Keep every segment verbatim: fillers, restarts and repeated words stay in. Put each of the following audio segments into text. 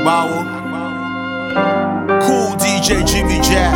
Agbawo, Cool D J Jimmy Jack,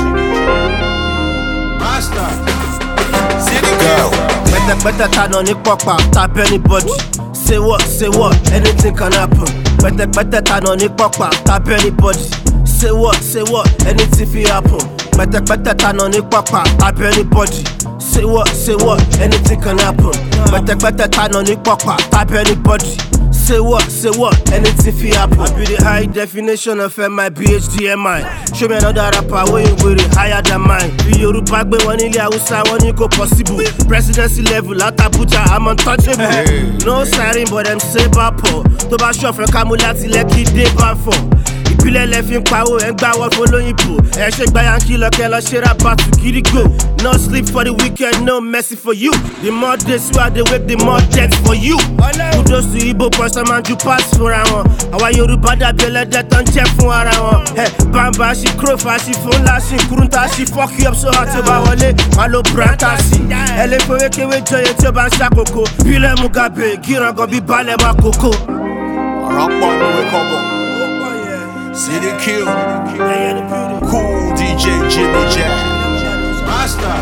Master, City Girl. Better, better turn on the papa, tap anybody. Say what, say what, anything can happen. Better, better turn on the papa, tap anybody. Say what, say what, anything fi happen. Better, better turn on the papa, tap anybody. Say what, say what, anything can happen. Better, better turn on the papa, tap anybody. Say what, say what, anything fi happen. I be the high definition of M I B H D M I. Show me another rapper where you with it higher than mine. The Yoruba gbe one ilé Hausa one go possible. Presidency level at Abuja I'm untouchable. Hey, no hey. Siren but them say bapo. To ba show from Kamulati Lekki dey bad for. Ìpìlẹ̀ lẹ́fín pawó ẹ̀ ń gbá wọ́n fọlọ́yìnbó. Ẹ ṣe gba yankí lọ́kẹ́ lọ ṣe ra bàtú kiri go. No sleep for the weekend, no mercy for you. The more days you are the wake, the more death for you. Kudos to Igbo person man ju pass fúnra wọn. Àwa Yorùbá dàbí ẹlẹ́dẹ̀ tó ń jẹ́ fún ara wọn. Bàbá ṣì kúròfà ṣì fún ńlá ṣì kúrúntà ṣì fuck you up so hard tó bá wọlé. Wọ́n lo branta sí. Ẹ lè fowó kéwé jọyè tí ó bá ń ṣàkókò. Bílẹ̀ Mugabe gírangan bí balẹ̀ máa kókó. Ọ̀rọ̀ pọ̀ ní wékọ̀bọ̀. City Q, Cool D J Jimmy Jack, Master,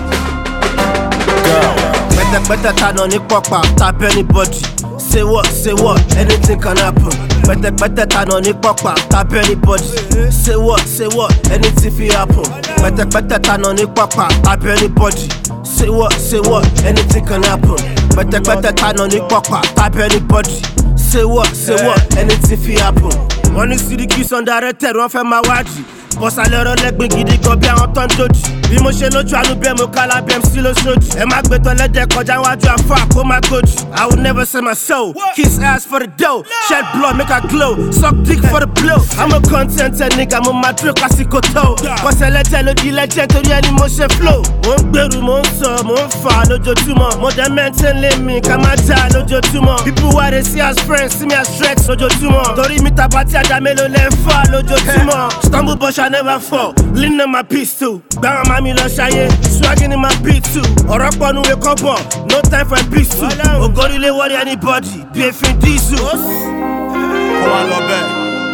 Girl. Better, better turn on the papa, tap anybody. Say what, say what, anything can happen. Better, better turn on the papa, tap anybody. Say what, say what, anything fi happen. Better, better turn on the papa, tap anybody. Say what, say what, anything can happen. Better, better turn on the papa, tap anybody. Say what, say what, anything fi happen. Wọ́n ní Siriki Sundareted wọ́n fẹ́ máa wádìí. Bọ́sálẹ̀ ọ̀rọ̀ lẹ́gbẹ̀ẹ́ gidi gan bí àwọn tó ń dojì. Bí mo ṣe lójú àánú bẹ́ẹ̀ mo kálá bẹ́ẹ̀ sí lóṣooṣù. Ẹ má gbé tọ́lẹ́dẹ̀ kọjá wájú àfa kó má gbòdì. I will never sell my soul. Kiss ass for the dough. Shed blood make her glow. Suck dick for the blow. I'm a contented nigga mo máa dúró kásìkò tó. Bọ́sẹ̀lẹ̀tẹ̀ ló di legend torí ẹni mo ṣe flow. Mo ń gbèrú mo ń sọ mo ń fà lójoojúmọ́. Mo dẹ̀ mẹ́ntẹ́ lé mi ká má já lójoojúmọ́. People why they see as friends see me as threats lójoojúmọ́. Torí mi tàbá tí ajá mélòó lẹ́ ń fà lójoojúmọ́. Stumble but I never fall. Lean on my piece too. Gbàrà mami lọ ṣayé. Swagging in my beat too. Ọ̀rọ̀ pọ̀ nu wé kọ́bọ̀. No time for a peace too. Ògòrílé wọlé anybody. Bí efin diesel. Kó wá lọ bẹ́ẹ̀.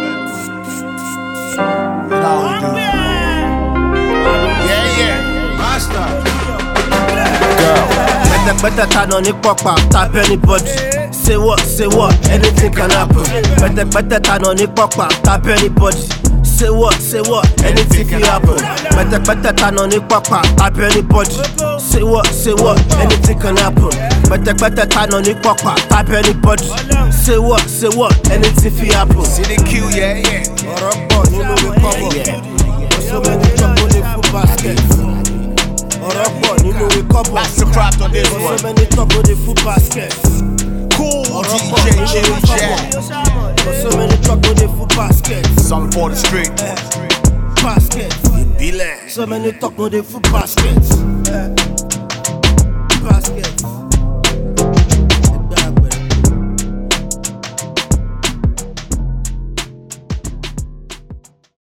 Yeah, yeah. Master. Girl. Better, better turn on the papa, tap anybody. Say what, say what, anything can happen. Better, better turn on the papa, tap anybody. Say what, say what, anything can happen. Better, better turn on the papa, tap anybody. Say what, say what, anything can happen. Better, better turn on the papa, tap anybody. Say what, say what, anything can happen. City Q, yeah, yeah. Ọ̀rọ̀ pọ̀ nínú recover. So many trouble in full basket. Ọ̀rọ̀ pọ̀ nínú recover. That's the craft on this one. So many trouble in full basket. Cool D J Jimmy Jack. So many trouble in full basket. Some for the street. Basket. Be like. So many talk no dey full basket.